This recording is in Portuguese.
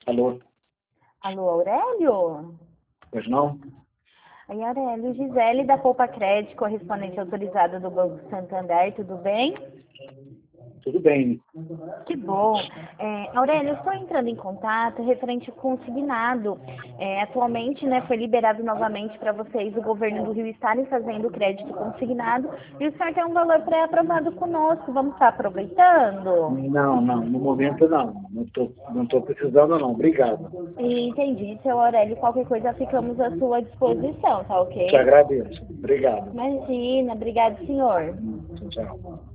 Alô? Alô, Aurélio? Pois não? Oi, Aurélio, Gisele da Poupa Crédito, correspondente autorizada do Banco Santander, tudo bem? Tudo bem. Que bom. Aurélio, eu estou entrando em contato referente ao consignado. Atualmente, né, foi liberado novamente para vocês, o governo do Rio, estarem fazendo o crédito consignado e o senhor tem um valor pré-aprovado conosco. Vamos estar aproveitando? Não, não, no momento não. Não tô precisando não. Obrigado. Entendi, seu Aurélio. Qualquer coisa ficamos à sua disposição, tá Te ok? agradeço. Obrigado. Imagina, obrigado, senhor. Tchau, tchau.